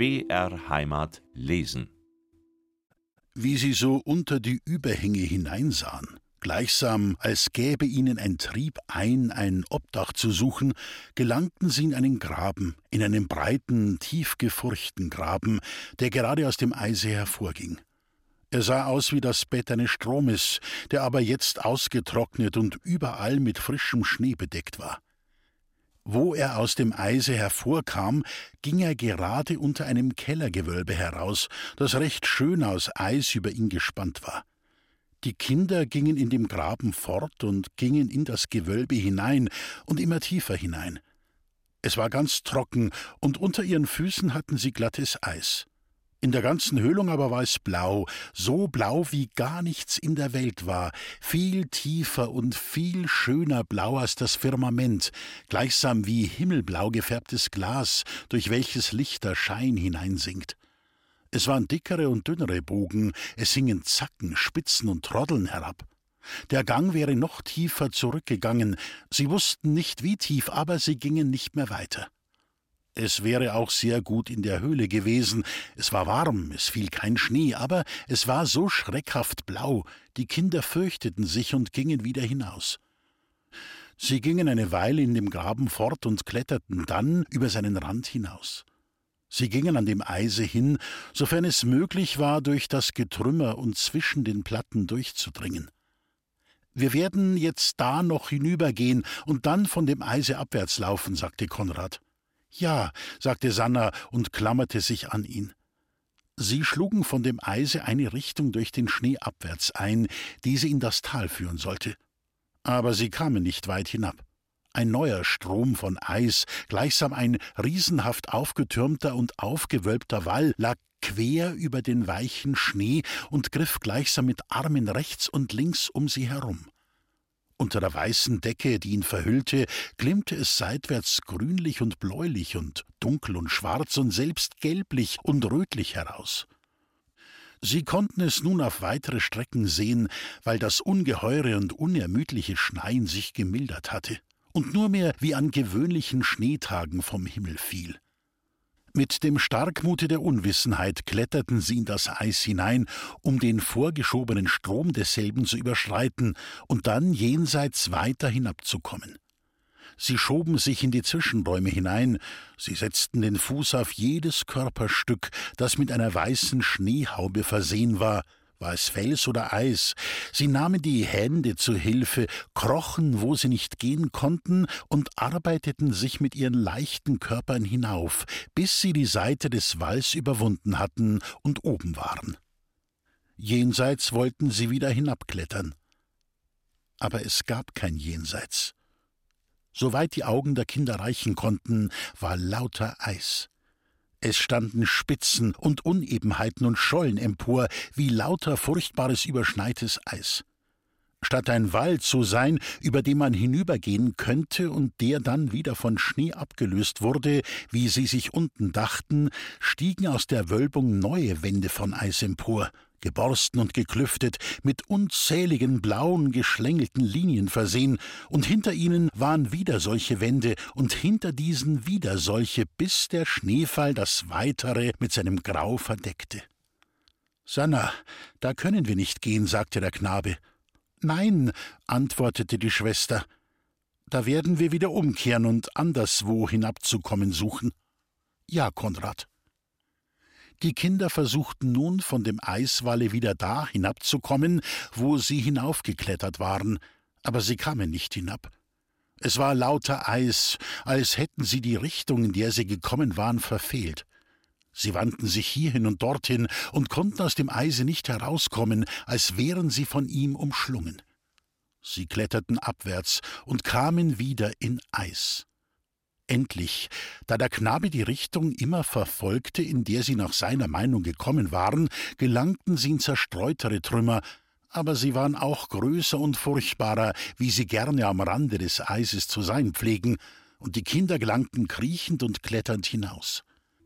BR Heimat lesen. Wie sie so unter die Überhänge hineinsahen, gleichsam als gäbe ihnen ein Trieb ein Obdach zu suchen, gelangten sie in einen Graben, in einen breiten, tief gefurchten Graben, der gerade aus dem Eise hervorging. Er sah aus wie das Bett eines Stromes, der aber jetzt ausgetrocknet und überall mit frischem Schnee bedeckt war. Wo er aus dem Eise hervorkam, ging er gerade unter einem Kellergewölbe heraus, das recht schön aus Eis über ihn gespannt war. Die Kinder gingen in dem Graben fort und gingen in das Gewölbe hinein und immer tiefer hinein. Es war ganz trocken, und unter ihren Füßen hatten sie glattes Eis. In der ganzen Höhlung aber war es blau, so blau wie gar nichts in der Welt war, viel tiefer und viel schöner blau als das Firmament, gleichsam wie himmelblau gefärbtes Glas, durch welches Lichter Schein hineinsinkt. Es waren dickere und dünnere Bogen, es hingen Zacken, Spitzen und Troddeln herab. Der Gang wäre noch tiefer zurückgegangen, sie wussten nicht wie tief, aber sie gingen nicht mehr weiter. Es wäre auch sehr gut in der Höhle gewesen, es war warm, es fiel kein Schnee, aber es war so schreckhaft blau, die Kinder fürchteten sich und gingen wieder hinaus. Sie gingen eine Weile in dem Graben fort und kletterten dann über seinen Rand hinaus. Sie gingen an dem Eise hin, sofern es möglich war, durch das Getrümmer und zwischen den Platten durchzudringen. »Wir werden jetzt da noch hinübergehen und dann von dem Eise abwärts laufen«, sagte Konrad. »Ja«, sagte Sanna und klammerte sich an ihn. Sie schlugen von dem Eise eine Richtung durch den Schnee abwärts ein, die sie in das Tal führen sollte. Aber sie kamen nicht weit hinab. Ein neuer Strom von Eis, gleichsam ein riesenhaft aufgetürmter und aufgewölbter Wall, lag quer über den weichen Schnee und griff gleichsam mit Armen rechts und links um sie herum. Unter der weißen Decke, die ihn verhüllte, glimmte es seitwärts grünlich und bläulich und dunkel und schwarz und selbst gelblich und rötlich heraus. Sie konnten es nun auf weitere Strecken sehen, weil das ungeheure und unermüdliche Schneien sich gemildert hatte und nur mehr wie an gewöhnlichen Schneetagen vom Himmel fiel. Mit dem Starkmute der Unwissenheit kletterten sie in das Eis hinein, um den vorgeschobenen Strom desselben zu überschreiten und dann jenseits weiter hinabzukommen. Sie schoben sich in die Zwischenräume hinein, sie setzten den Fuß auf jedes Körperstück, das mit einer weißen Schneehaube versehen war es Fels oder Eis. Sie nahmen die Hände zu Hilfe, krochen, wo sie nicht gehen konnten, und arbeiteten sich mit ihren leichten Körpern hinauf, bis sie die Seite des Walls überwunden hatten und oben waren. Jenseits wollten sie wieder hinabklettern. Aber es gab kein Jenseits. Soweit die Augen der Kinder reichen konnten, war lauter Eis. Es standen Spitzen und Unebenheiten und Schollen empor, wie lauter furchtbares überschneites Eis. Statt ein Wall zu sein, über den man hinübergehen könnte und der dann wieder von Schnee abgelöst wurde, wie sie sich unten dachten, stiegen aus der Wölbung neue Wände von Eis empor, geborsten und geklüftet, mit unzähligen blauen, geschlängelten Linien versehen, und hinter ihnen waren wieder solche Wände und hinter diesen wieder solche, bis der Schneefall das Weitere mit seinem Grau verdeckte. »Sanna, da können wir nicht gehen«, sagte der Knabe. »Nein«, antwortete die Schwester, »da werden wir wieder umkehren und anderswo hinabzukommen suchen.« »Ja, Konrad.« Die Kinder versuchten nun, von dem Eiswalle wieder da hinabzukommen, wo sie hinaufgeklettert waren, aber sie kamen nicht hinab. Es war lauter Eis, als hätten sie die Richtung, in der sie gekommen waren, verfehlt. Sie wandten sich hierhin und dorthin und konnten aus dem Eise nicht herauskommen, als wären sie von ihm umschlungen. Sie kletterten abwärts und kamen wieder in Eis. Endlich, da der Knabe die Richtung immer verfolgte, in der sie nach seiner Meinung gekommen waren, gelangten sie in zerstreutere Trümmer, aber sie waren auch größer und furchtbarer, wie sie gerne am Rande des Eises zu sein pflegen, und die Kinder gelangten kriechend und kletternd hinaus.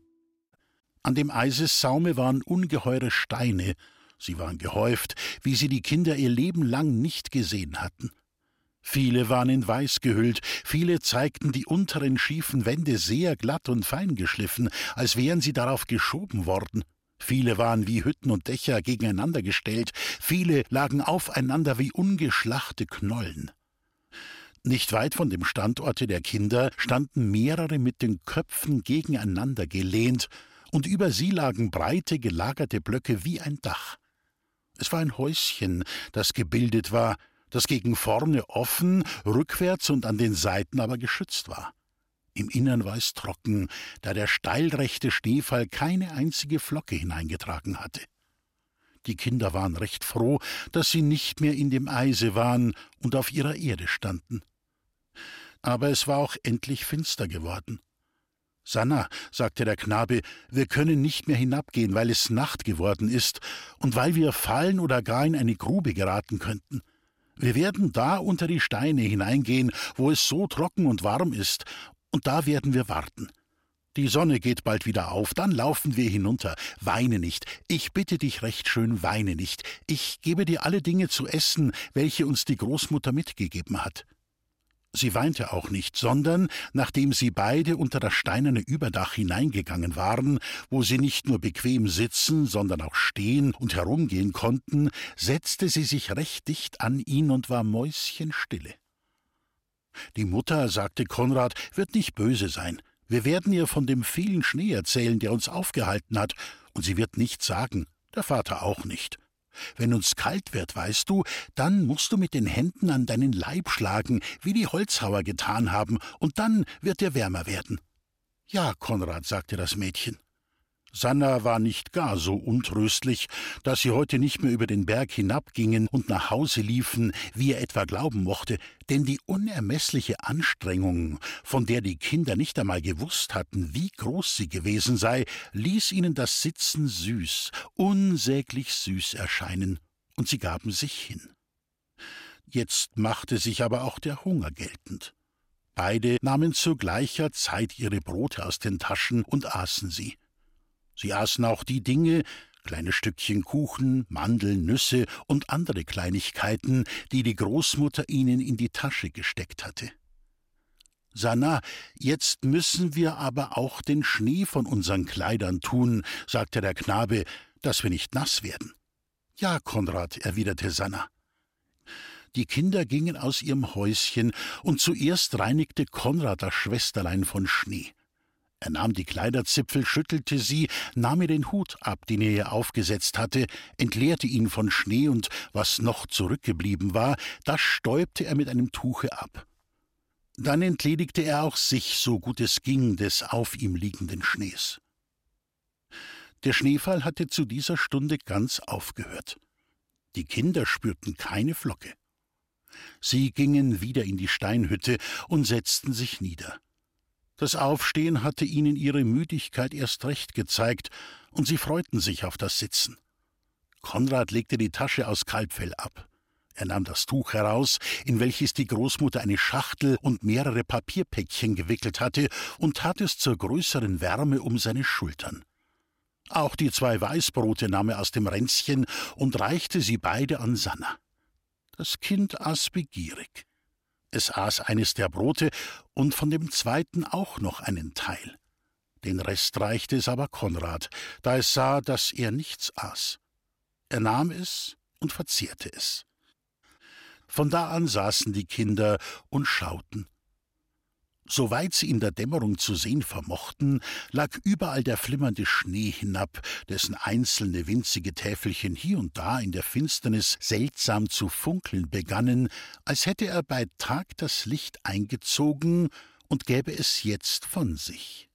An dem Eisessaume waren ungeheure Steine, sie waren gehäuft, wie sie die Kinder ihr Leben lang nicht gesehen hatten. Viele waren in Weiß gehüllt, viele zeigten die unteren schiefen Wände sehr glatt und fein geschliffen, als wären sie darauf geschoben worden. Viele waren wie Hütten und Dächer gegeneinander gestellt, viele lagen aufeinander wie ungeschlachte Knollen. Nicht weit von dem Standorte der Kinder standen mehrere mit den Köpfen gegeneinander gelehnt, und über sie lagen breite, gelagerte Blöcke wie ein Dach. Es war ein Häuschen, das gebildet war, das gegen vorne offen, rückwärts und an den Seiten aber geschützt war. Im Innern war es trocken, da der steilrechte Schneefall keine einzige Flocke hineingetragen hatte. Die Kinder waren recht froh, dass sie nicht mehr in dem Eise waren und auf ihrer Erde standen. Aber es war auch endlich finster geworden. »Sanna«, sagte der Knabe, »wir können nicht mehr hinabgehen, weil es Nacht geworden ist und weil wir fallen oder gar in eine Grube geraten könnten. Wir werden da unter die Steine hineingehen, wo es so trocken und warm ist, und da werden wir warten. Die Sonne geht bald wieder auf, dann laufen wir hinunter. Weine nicht, ich bitte dich recht schön, weine nicht. Ich gebe dir alle Dinge zu essen, welche uns die Großmutter mitgegeben hat.« Sie weinte auch nicht, sondern, nachdem sie beide unter das steinerne Überdach hineingegangen waren, wo sie nicht nur bequem sitzen, sondern auch stehen und herumgehen konnten, setzte sie sich recht dicht an ihn und war mäuschenstille. Die Mutter, sagte Konrad, wird nicht böse sein. Wir werden ihr von dem vielen Schnee erzählen, der uns aufgehalten hat, und sie wird nichts sagen, der Vater auch nicht. Wenn uns kalt wird, weißt du, dann musst du mit den Händen an deinen Leib schlagen, wie die Holzhauer getan haben, und dann wird dir wärmer werden. »Ja, Konrad«, sagte das Mädchen. Sanna war nicht gar so untröstlich, dass sie heute nicht mehr über den Berg hinabgingen und nach Hause liefen, wie er etwa glauben mochte, denn die unermessliche Anstrengung, von der die Kinder nicht einmal gewusst hatten, wie groß sie gewesen sei, ließ ihnen das Sitzen süß, unsäglich süß erscheinen, und sie gaben sich hin. Jetzt machte sich aber auch der Hunger geltend. Beide nahmen zu gleicher Zeit ihre Brote aus den Taschen und aßen sie. Sie aßen auch die Dinge, kleine Stückchen Kuchen, Mandeln, Nüsse und andere Kleinigkeiten, die die Großmutter ihnen in die Tasche gesteckt hatte. »Sanna, jetzt müssen wir aber auch den Schnee von unseren Kleidern tun«, sagte der Knabe, »dass wir nicht nass werden.« »Ja, Konrad«, erwiderte Sanna. Die Kinder gingen aus ihrem Häuschen, und zuerst reinigte Konrad das Schwesterlein von Schnee. Er nahm die Kleiderzipfel, schüttelte sie, nahm ihr den Hut ab, den er ihr aufgesetzt hatte, entleerte ihn von Schnee, und was noch zurückgeblieben war, das stäubte er mit einem Tuche ab. Dann entledigte er auch sich, so gut es ging, des auf ihm liegenden Schnees. Der Schneefall hatte zu dieser Stunde ganz aufgehört. Die Kinder spürten keine Flocke. Sie gingen wieder in die Steinhütte und setzten sich nieder. Das Aufstehen hatte ihnen ihre Müdigkeit erst recht gezeigt, und sie freuten sich auf das Sitzen. Konrad legte die Tasche aus Kalbfell ab. Er nahm das Tuch heraus, in welches die Großmutter eine Schachtel und mehrere Papierpäckchen gewickelt hatte, und tat es zur größeren Wärme um seine Schultern. Auch die 2 Weißbrote nahm er aus dem Ränzchen und reichte sie beide an Sanna. Das Kind aß begierig. Es aß eines der Brote und von dem zweiten auch noch einen Teil. Den Rest reichte es aber Konrad, da es sah, dass er nichts aß. Er nahm es und verzehrte es. Von da an saßen die Kinder und schauten. Soweit sie in der Dämmerung zu sehen vermochten, lag überall der flimmernde Schnee hinab, dessen einzelne winzige Täfelchen hier und da in der Finsternis seltsam zu funkeln begannen, als hätte er bei Tag das Licht eingezogen und gäbe es jetzt von sich.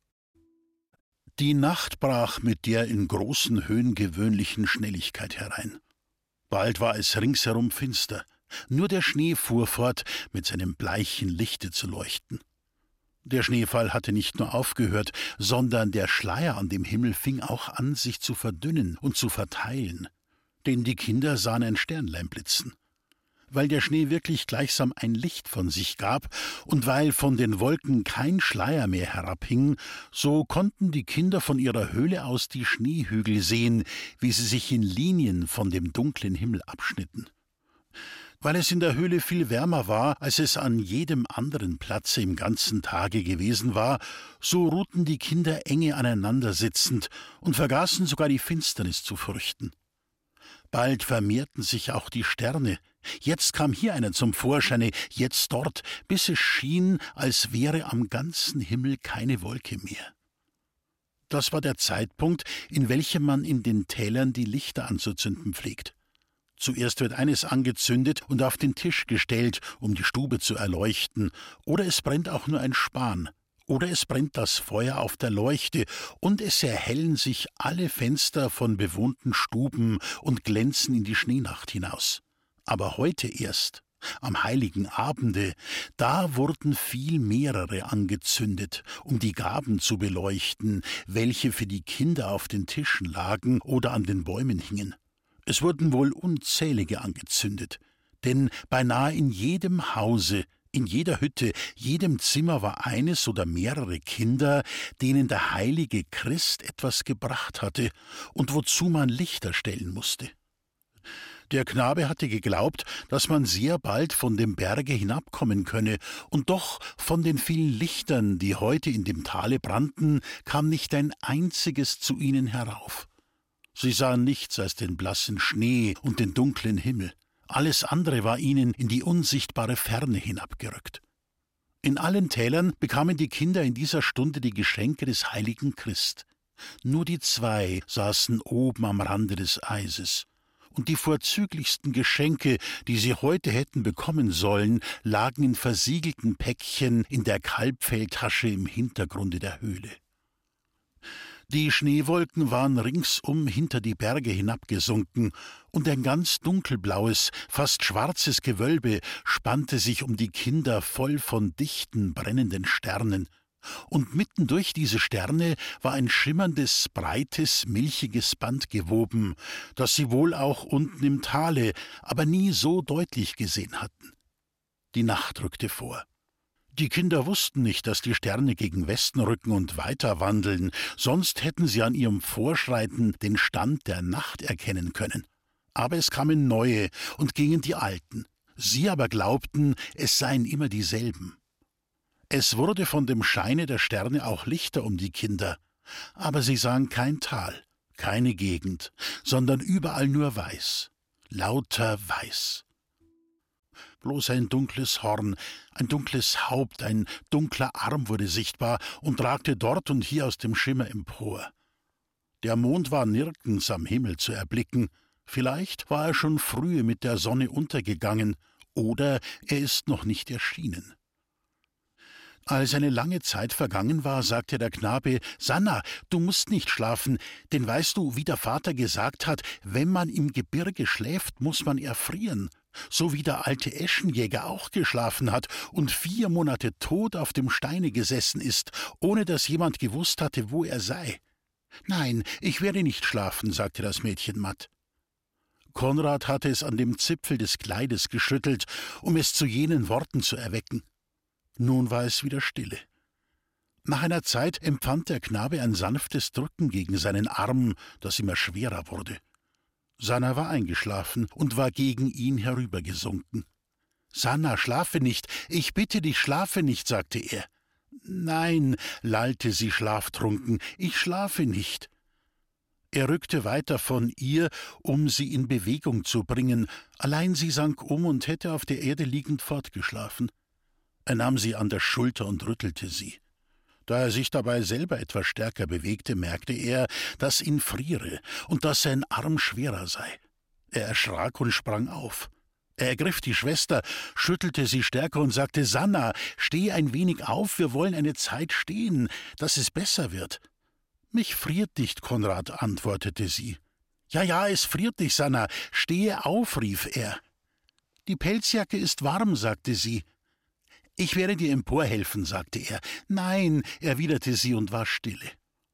Die Nacht brach mit der in großen Höhen gewöhnlichen Schnelligkeit herein. Bald war es ringsherum finster, nur der Schnee fuhr fort, mit seinem bleichen Lichte zu leuchten. Der Schneefall hatte nicht nur aufgehört, sondern der Schleier an dem Himmel fing auch an, sich zu verdünnen und zu verteilen, denn die Kinder sahen ein Sternlein blitzen. Weil der Schnee wirklich gleichsam ein Licht von sich gab und weil von den Wolken kein Schleier mehr herabhing, so konnten die Kinder von ihrer Höhle aus die Schneehügel sehen, wie sie sich in Linien von dem dunklen Himmel abschnitten. Weil es in der Höhle viel wärmer war, als es an jedem anderen Platze im ganzen Tage gewesen war, so ruhten die Kinder enge aneinander sitzend und vergaßen sogar die Finsternis zu fürchten. Bald vermehrten sich auch die Sterne. Jetzt kam hier einer zum Vorscheine, jetzt dort, bis es schien, als wäre am ganzen Himmel keine Wolke mehr. Das war der Zeitpunkt, in welchem man in den Tälern die Lichter anzuzünden pflegt. Zuerst wird eines angezündet und auf den Tisch gestellt, um die Stube zu erleuchten, oder es brennt auch nur ein Span, oder es brennt das Feuer auf der Leuchte, und es erhellen sich alle Fenster von bewohnten Stuben und glänzen in die Schneenacht hinaus. Aber heute erst, am heiligen Abende, da wurden viel mehrere angezündet, um die Gaben zu beleuchten, welche für die Kinder auf den Tischen lagen oder an den Bäumen hingen. Es wurden wohl unzählige angezündet, denn beinahe in jedem Hause, in jeder Hütte, jedem Zimmer war eines oder mehrere Kinder, denen der heilige Christ etwas gebracht hatte und wozu man Lichter stellen musste. Der Knabe hatte geglaubt, dass man sehr bald von dem Berge hinabkommen könne, und doch von den vielen Lichtern, die heute in dem Tale brannten, kam nicht ein einziges zu ihnen herauf. Sie sahen nichts als den blassen Schnee und den dunklen Himmel. Alles andere war ihnen in die unsichtbare Ferne hinabgerückt. In allen Tälern bekamen die Kinder in dieser Stunde die Geschenke des heiligen Christ. Nur die zwei saßen oben am Rande des Eises. Und die vorzüglichsten Geschenke, die sie heute hätten bekommen sollen, lagen in versiegelten Päckchen in der Kalbfelltasche im Hintergrunde der Höhle. Die Schneewolken waren ringsum hinter die Berge hinabgesunken, und ein ganz dunkelblaues, fast schwarzes Gewölbe spannte sich um die Kinder voll von dichten, brennenden Sternen. Und mitten durch diese Sterne war ein schimmerndes, breites, milchiges Band gewoben, das sie wohl auch unten im Tale, aber nie so deutlich gesehen hatten. Die Nacht rückte vor. Die Kinder wussten nicht, dass die Sterne gegen Westen rücken und weiter wandeln, sonst hätten sie an ihrem Vorschreiten den Stand der Nacht erkennen können. Aber es kamen neue und gingen die alten. Sie aber glaubten, es seien immer dieselben. Es wurde von dem Scheine der Sterne auch lichter um die Kinder, aber sie sahen kein Tal, keine Gegend, sondern überall nur weiß, lauter Weiß. Bloß ein dunkles Horn, ein dunkles Haupt, ein dunkler Arm wurde sichtbar und ragte dort und hier aus dem Schimmer empor. Der Mond war nirgends am Himmel zu erblicken, vielleicht war er schon frühe mit der Sonne untergegangen, oder er ist noch nicht erschienen. Als eine lange Zeit vergangen war, sagte der Knabe: »Sanna, du musst nicht schlafen, denn weißt du, wie der Vater gesagt hat, wenn man im Gebirge schläft, muss man erfrieren, so wie der alte Eschenjäger auch geschlafen hat und 4 Monate tot auf dem Steine gesessen ist, ohne dass jemand gewusst hatte, wo er sei.« »Nein, ich werde nicht schlafen«, sagte das Mädchen matt. Konrad hatte es an dem Zipfel des Kleides geschüttelt, um es zu jenen Worten zu erwecken. Nun war es wieder stille. Nach einer Zeit empfand der Knabe ein sanftes Drücken gegen seinen Arm, das immer schwerer wurde. Sanna war eingeschlafen und war gegen ihn herübergesunken. »Sanna, schlafe nicht, ich bitte dich, schlafe nicht«, sagte er. »Nein«, lallte sie schlaftrunken, »ich schlafe nicht.« Er rückte weiter von ihr, um sie in Bewegung zu bringen, allein sie sank um und hätte auf der Erde liegend fortgeschlafen. Er nahm sie an der Schulter und rüttelte sie. Da er sich dabei selber etwas stärker bewegte, merkte er, dass ihn friere und dass sein Arm schwerer sei. Er erschrak und sprang auf. Er ergriff die Schwester, schüttelte sie stärker und sagte: »Sanna, steh ein wenig auf, wir wollen eine Zeit stehen, dass es besser wird.« »Mich friert nicht, Konrad«, antwortete sie. Ja, es friert dich, Sanna, stehe auf«, rief er. »Die Pelzjacke ist warm«, sagte sie. »Ich werde dir emporhelfen«, sagte er. »Nein«, erwiderte sie und war stille.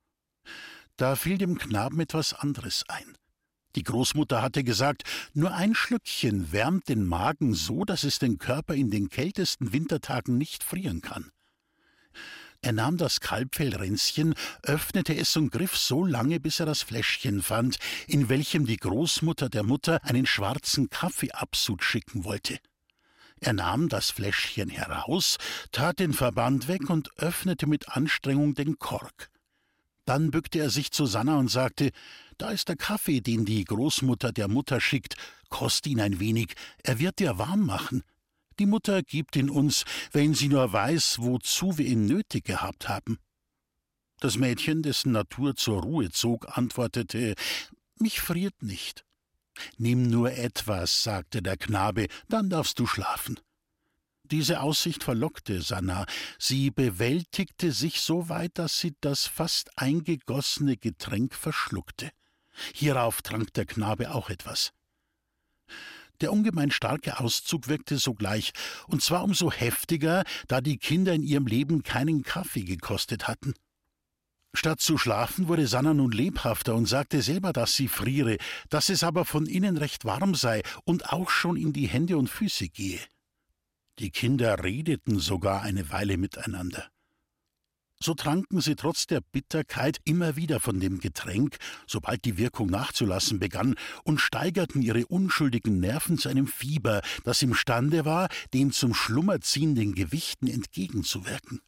Da fiel dem Knaben etwas anderes ein. Die Großmutter hatte gesagt, nur ein Schlückchen wärmt den Magen so, dass es den Körper in den kältesten Wintertagen nicht frieren kann. Er nahm das Kalbfellränzchen, öffnete es und griff so lange, bis er das Fläschchen fand, in welchem die Großmutter der Mutter einen schwarzen Kaffeeabsud schicken wollte. Er nahm das Fläschchen heraus, tat den Verband weg und öffnete mit Anstrengung den Kork. Dann bückte er sich zu Sanna und sagte: »Da ist der Kaffee, den die Großmutter der Mutter schickt. Kost ihn ein wenig, er wird dir warm machen. Die Mutter gibt ihn uns, wenn sie nur weiß, wozu wir ihn nötig gehabt haben.« Das Mädchen, dessen Natur zur Ruhe zog, antwortete: »Mich friert nicht.« »Nimm nur etwas«, sagte der Knabe, »dann darfst du schlafen.« Diese Aussicht verlockte Sanna. Sie bewältigte sich so weit, dass sie das fast eingegossene Getränk verschluckte. Hierauf trank der Knabe auch etwas. Der ungemein starke Auszug wirkte sogleich, und zwar umso heftiger, da die Kinder in ihrem Leben keinen Kaffee gekostet hatten. Statt zu schlafen, wurde Sanna nun lebhafter und sagte selber, dass sie friere, dass es aber von innen recht warm sei und auch schon in die Hände und Füße gehe. Die Kinder redeten sogar eine Weile miteinander. So tranken sie trotz der Bitterkeit immer wieder von dem Getränk, sobald die Wirkung nachzulassen begann, und steigerten ihre unschuldigen Nerven zu einem Fieber, das imstande war, den zum Schlummer ziehenden Gewichten entgegenzuwirken.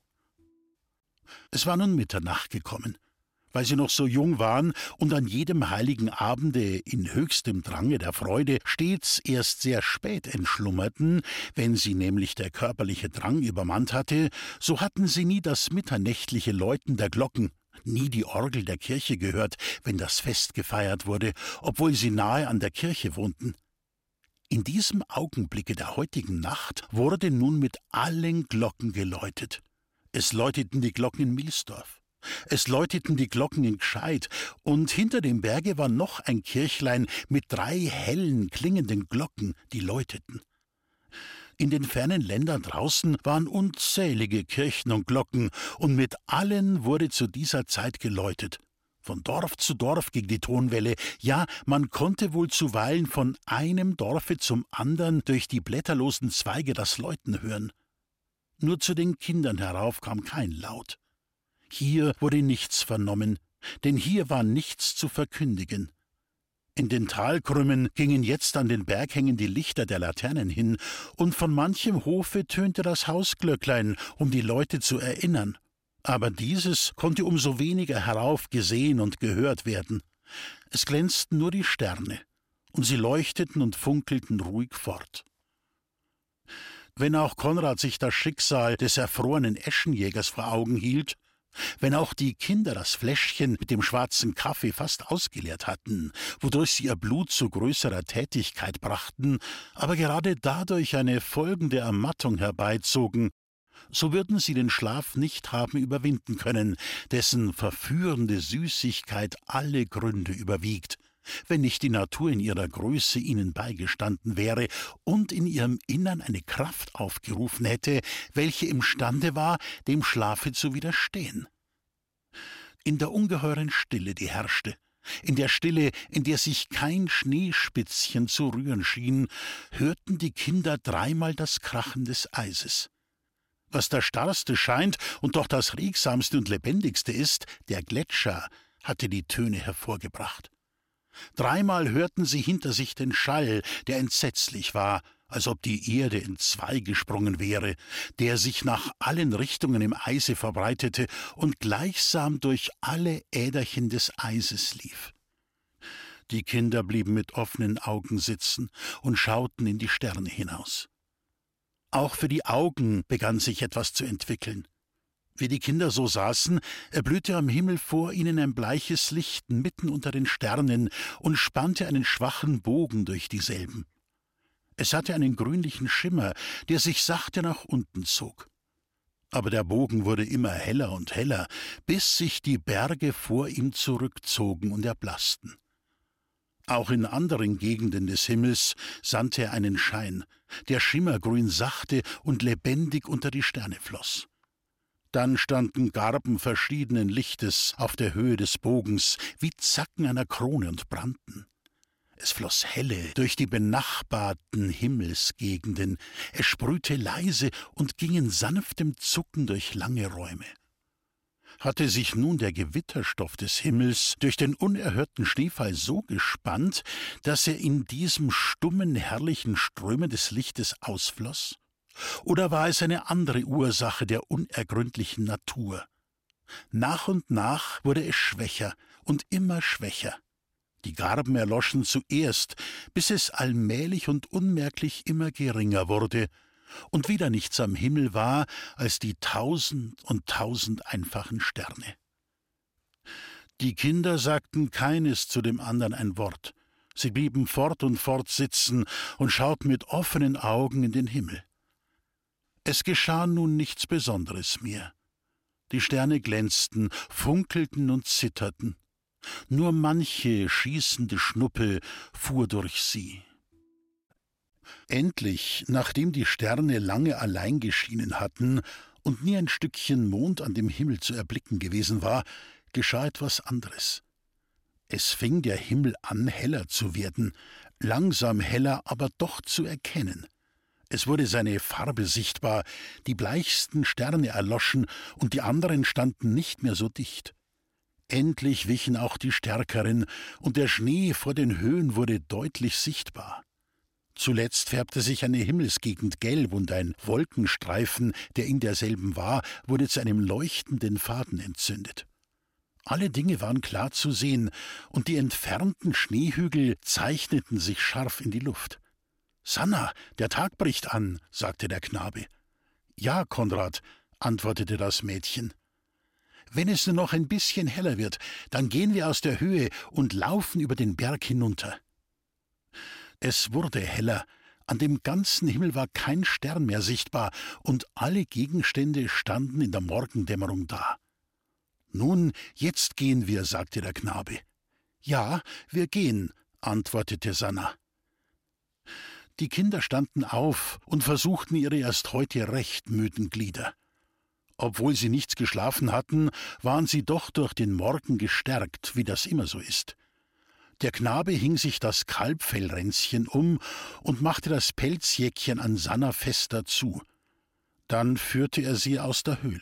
Es war nun Mitternacht gekommen. Weil sie noch so jung waren und an jedem heiligen Abende in höchstem Drange der Freude stets erst sehr spät entschlummerten, wenn sie nämlich der körperliche Drang übermannt hatte, so hatten sie nie das mitternächtliche Läuten der Glocken, nie die Orgel der Kirche gehört, wenn das Fest gefeiert wurde, obwohl sie nahe an der Kirche wohnten. In diesem Augenblicke der heutigen Nacht wurde nun mit allen Glocken geläutet. Es läuteten die Glocken in Milsdorf. Es läuteten die Glocken in Gscheid, und hinter dem Berge war noch ein Kirchlein mit 3 hellen, klingenden Glocken, die läuteten. In den fernen Ländern draußen waren unzählige Kirchen und Glocken, und mit allen wurde zu dieser Zeit geläutet. Von Dorf zu Dorf ging die Tonwelle, ja, man konnte wohl zuweilen von einem Dorfe zum andern durch die blätterlosen Zweige das Läuten hören. Nur zu den Kindern herauf kam kein Laut. Hier wurde nichts vernommen, denn hier war nichts zu verkündigen. In den Talkrümmen gingen jetzt an den Berghängen die Lichter der Laternen hin, und von manchem Hofe tönte das Hausglöcklein, um die Leute zu erinnern. Aber dieses konnte umso weniger herauf gesehen und gehört werden. Es glänzten nur die Sterne, und sie leuchteten und funkelten ruhig fort. Wenn auch Konrad sich das Schicksal des erfrorenen Eschenjägers vor Augen hielt, wenn auch die Kinder das Fläschchen mit dem schwarzen Kaffee fast ausgeleert hatten, wodurch sie ihr Blut zu größerer Tätigkeit brachten, aber gerade dadurch eine folgende Ermattung herbeizogen, so würden sie den Schlaf nicht haben überwinden können, dessen verführende Süßigkeit alle Gründe überwiegt, wenn nicht die Natur in ihrer Größe ihnen beigestanden wäre und in ihrem Innern eine Kraft aufgerufen hätte, welche imstande war, dem Schlafe zu widerstehen. In der ungeheuren Stille, die herrschte, in der Stille, in der sich kein Schneespitzchen zu rühren schien, hörten die Kinder 3-mal das Krachen des Eises. Was das Starrste scheint und doch das Regsamste und Lebendigste ist, der Gletscher hatte die Töne hervorgebracht. 3-mal hörten sie hinter sich den Schall, der entsetzlich war, als ob die Erde entzwei gesprungen wäre, der sich nach allen Richtungen im Eise verbreitete und gleichsam durch alle Äderchen des Eises lief. Die Kinder blieben mit offenen Augen sitzen und schauten in die Sterne hinaus. Auch für die Augen begann sich etwas zu entwickeln. Wie die Kinder so saßen, erblühte am Himmel vor ihnen ein bleiches Licht mitten unter den Sternen und spannte einen schwachen Bogen durch dieselben. Es hatte einen grünlichen Schimmer, der sich sachte nach unten zog. Aber der Bogen wurde immer heller und heller, bis sich die Berge vor ihm zurückzogen und erblaßten. Auch in anderen Gegenden des Himmels sandte er einen Schein, der schimmergrün sachte und lebendig unter die Sterne floss. Dann standen Garben verschiedenen Lichtes auf der Höhe des Bogens, wie Zacken einer Krone, und brannten. Es floss helle durch die benachbarten Himmelsgegenden, es sprühte leise und ging in sanftem Zucken durch lange Räume. Hatte sich nun der Gewitterstoff des Himmels durch den unerhörten Schneefall so gespannt, dass er in diesem stummen, herrlichen Strömen des Lichtes ausfloß? Oder war es eine andere Ursache der unergründlichen Natur? Nach und nach wurde es schwächer und immer schwächer. Die Garben erloschen zuerst, bis es allmählich und unmerklich immer geringer wurde und wieder nichts am Himmel war als die 1000 und 1000 einfachen Sterne. Die Kinder sagten keines zu dem anderen ein Wort. Sie blieben fort und fort sitzen und schauten mit offenen Augen in den Himmel. Es geschah nun nichts Besonderes mehr. Die Sterne glänzten, funkelten und zitterten. Nur manche schießende Schnuppe fuhr durch sie. Endlich, nachdem die Sterne lange allein geschienen hatten und nie ein Stückchen Mond an dem Himmel zu erblicken gewesen war, geschah etwas anderes. Es fing der Himmel an, heller zu werden, langsam heller, aber doch zu erkennen. Es wurde seine Farbe sichtbar, die bleichsten Sterne erloschen und die anderen standen nicht mehr so dicht. Endlich wichen auch die stärkeren, und der Schnee vor den Höhen wurde deutlich sichtbar. Zuletzt färbte sich eine Himmelsgegend gelb, und ein Wolkenstreifen, der in derselben war, wurde zu einem leuchtenden Faden entzündet. Alle Dinge waren klar zu sehen, und die entfernten Schneehügel zeichneten sich scharf in die Luft. »Sanna, der Tag bricht an«, sagte der Knabe. »Ja, Konrad«, antwortete das Mädchen. »Wenn es nur noch ein bisschen heller wird, dann gehen wir aus der Höhe und laufen über den Berg hinunter.« Es wurde heller, an dem ganzen Himmel war kein Stern mehr sichtbar, und alle Gegenstände standen in der Morgendämmerung da. »Nun, jetzt gehen wir«, sagte der Knabe. »Ja, wir gehen«, antwortete Sanna. Die Kinder standen auf und versuchten ihre erst heute recht müden Glieder. Obwohl sie nichts geschlafen hatten, waren sie doch durch den Morgen gestärkt, wie das immer so ist. Der Knabe hing sich das Kalbfellränzchen um und machte das Pelzjäckchen an Sanna fest dazu. Dann führte er sie aus der Höhle.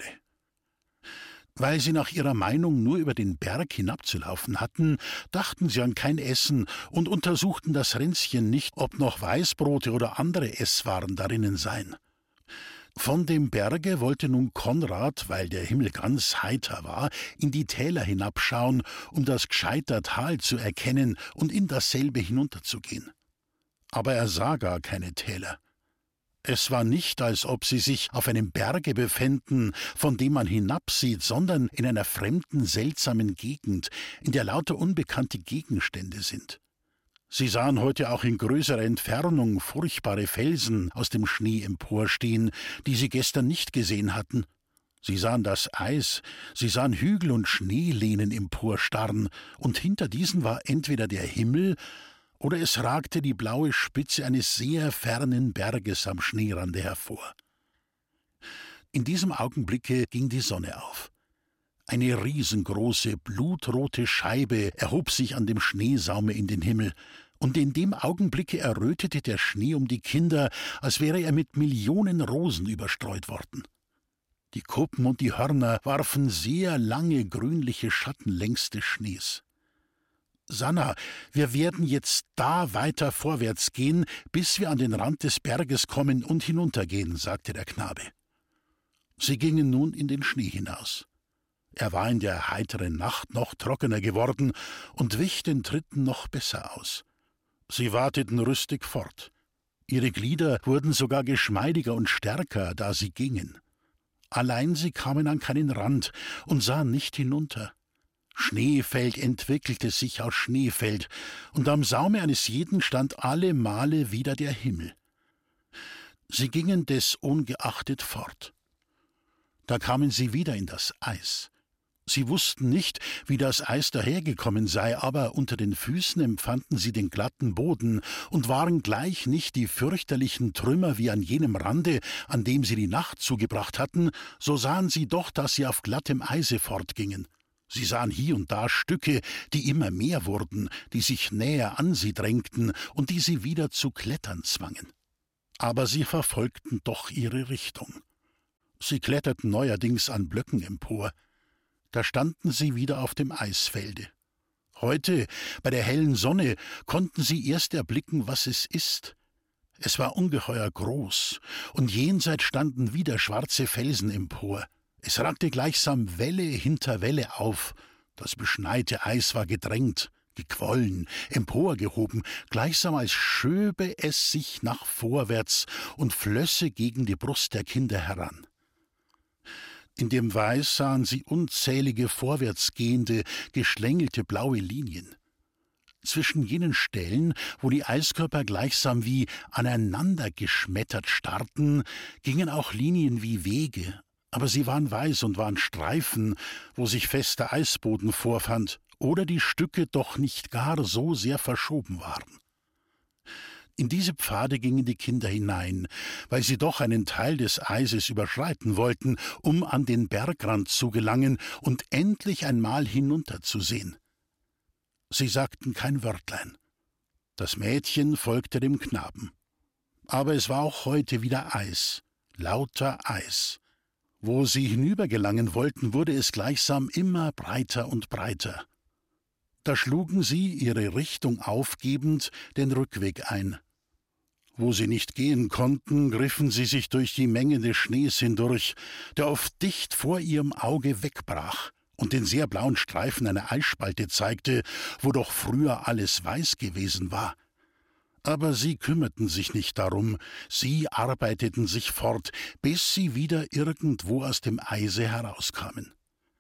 Weil sie nach ihrer Meinung nur über den Berg hinabzulaufen hatten, dachten sie an kein Essen und untersuchten das Ränzchen nicht, ob noch Weißbrote oder andere Esswaren darinnen seien. Von dem Berge wollte nun Konrad, weil der Himmel ganz heiter war, in die Täler hinabschauen, um das Gscheiter Tal zu erkennen und in dasselbe hinunterzugehen. Aber er sah gar keine Täler. Es war nicht, als ob sie sich auf einem Berge befänden, von dem man hinabsieht, sondern in einer fremden, seltsamen Gegend, in der lauter unbekannte Gegenstände sind. Sie sahen heute auch in größerer Entfernung furchtbare Felsen aus dem Schnee emporstehen, die sie gestern nicht gesehen hatten. Sie sahen das Eis, sie sahen Hügel und Schneelehnen emporstarren, und hinter diesen war entweder der Himmel, oder es ragte die blaue Spitze eines sehr fernen Berges am Schneerande hervor. In diesem Augenblicke ging die Sonne auf. Eine riesengroße, blutrote Scheibe erhob sich an dem Schneesaume in den Himmel, und in dem Augenblicke errötete der Schnee um die Kinder, als wäre er mit Millionen Rosen überstreut worden. Die Kuppen und die Hörner warfen sehr lange grünliche Schatten längs des Schnees. »Sanna, wir werden jetzt da weiter vorwärts gehen, bis wir an den Rand des Berges kommen und hinuntergehen«, sagte der Knabe. Sie gingen nun in den Schnee hinaus. Er war in der heiteren Nacht noch trockener geworden und wich den Tritten noch besser aus. Sie wateten rüstig fort. Ihre Glieder wurden sogar geschmeidiger und stärker, da sie gingen. Allein sie kamen an keinen Rand und sahen nicht hinunter. Schneefeld entwickelte sich aus Schneefeld, und am Saume eines jeden stand alle Male wieder der Himmel. Sie gingen desungeachtet fort. Da kamen sie wieder in das Eis. Sie wussten nicht, wie das Eis dahergekommen sei, aber unter den Füßen empfanden sie den glatten Boden und waren gleich nicht die fürchterlichen Trümmer wie an jenem Rande, an dem sie die Nacht zugebracht hatten, so sahen sie doch, dass sie auf glattem Eise fortgingen. Sie sahen hier und da Stücke, die immer mehr wurden, die sich näher an sie drängten und die sie wieder zu klettern zwangen. Aber sie verfolgten doch ihre Richtung. Sie kletterten neuerdings an Blöcken empor. Da standen sie wieder auf dem Eisfelde. Heute, bei der hellen Sonne, konnten sie erst erblicken, was es ist. Es war ungeheuer groß, und jenseits standen wieder schwarze Felsen empor. Es ragte gleichsam Welle hinter Welle auf. Das beschneite Eis war gedrängt, gequollen, emporgehoben, gleichsam als schöbe es sich nach vorwärts und flösse gegen die Brust der Kinder heran. In dem Weiß sahen sie unzählige vorwärtsgehende, geschlängelte blaue Linien. Zwischen jenen Stellen, wo die Eiskörper gleichsam wie aneinander geschmettert starrten, gingen auch Linien wie Wege, aber sie waren weiß und waren Streifen, wo sich fester Eisboden vorfand oder die Stücke doch nicht gar so sehr verschoben waren. In diese Pfade gingen die Kinder hinein, weil sie doch einen Teil des Eises überschreiten wollten, um an den Bergrand zu gelangen und endlich einmal hinunterzusehen. Sie sagten kein Wörtlein. Das Mädchen folgte dem Knaben. Aber es war auch heute wieder Eis, lauter Eis. Wo sie hinübergelangen wollten, wurde es gleichsam immer breiter und breiter. Da schlugen sie, ihre Richtung aufgebend, den Rückweg ein. Wo sie nicht gehen konnten, griffen sie sich durch die Menge des Schnees hindurch, der oft dicht vor ihrem Auge wegbrach und den sehr blauen Streifen einer Eisspalte zeigte, wo doch früher alles weiß gewesen war. Aber sie kümmerten sich nicht darum, sie arbeiteten sich fort, bis sie wieder irgendwo aus dem Eise herauskamen.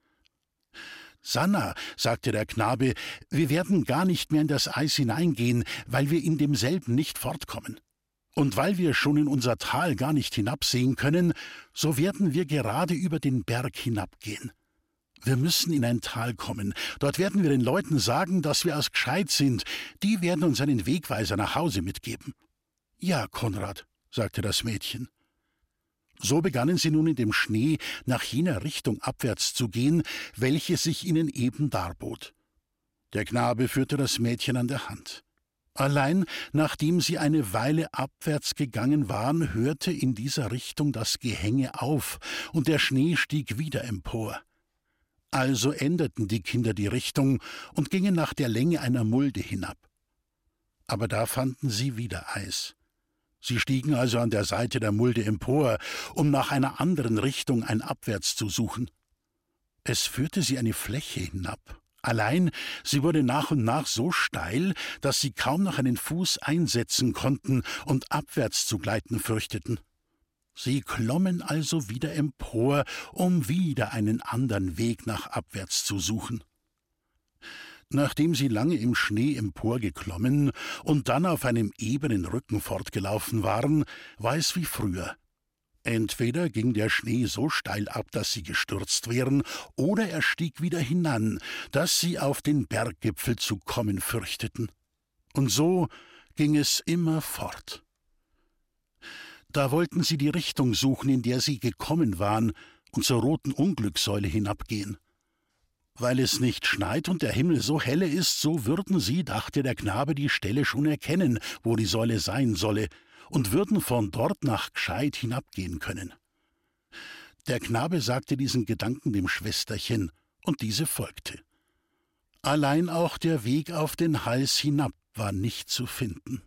»Sanna«, sagte der Knabe, »wir werden gar nicht mehr in das Eis hineingehen, weil wir in demselben nicht fortkommen. Und weil wir schon in unser Tal gar nicht hinabsehen können, so werden wir gerade über den Berg hinabgehen. Wir müssen in ein Tal kommen. Dort werden wir den Leuten sagen, dass wir aus Gscheid sind. Die werden uns einen Wegweiser nach Hause mitgeben.« »Ja, Konrad«, sagte das Mädchen. So begannen sie nun in dem Schnee nach jener Richtung abwärts zu gehen, welche sich ihnen eben darbot. Der Knabe führte das Mädchen an der Hand. Allein, nachdem sie eine Weile abwärts gegangen waren, hörte in dieser Richtung das Gehänge auf, und der Schnee stieg wieder empor. Also änderten die Kinder die Richtung und gingen nach der Länge einer Mulde hinab. Aber da fanden sie wieder Eis. Sie stiegen also an der Seite der Mulde empor, um nach einer anderen Richtung ein Abwärts zu suchen. Es führte sie eine Fläche hinab. Allein, sie wurde nach und nach so steil, dass sie kaum noch einen Fuß einsetzen konnten und abwärts zu gleiten fürchteten. Sie klommen also wieder empor, um wieder einen anderen Weg nach abwärts zu suchen. Nachdem sie lange im Schnee emporgeklommen und dann auf einem ebenen Rücken fortgelaufen waren, war es wie früher. Entweder ging der Schnee so steil ab, dass sie gestürzt wären, oder er stieg wieder hinan, dass sie auf den Berggipfel zu kommen fürchteten. Und so ging es immer fort. Da wollten sie die Richtung suchen, in der sie gekommen waren, und zur roten Unglückssäule hinabgehen. Weil es nicht schneit und der Himmel so helle ist, so würden sie, dachte der Knabe, die Stelle schon erkennen, wo die Säule sein solle, und würden von dort nach Gscheid hinabgehen können. Der Knabe sagte diesen Gedanken dem Schwesterchen, und diese folgte. Allein auch der Weg auf den Hals hinab war nicht zu finden.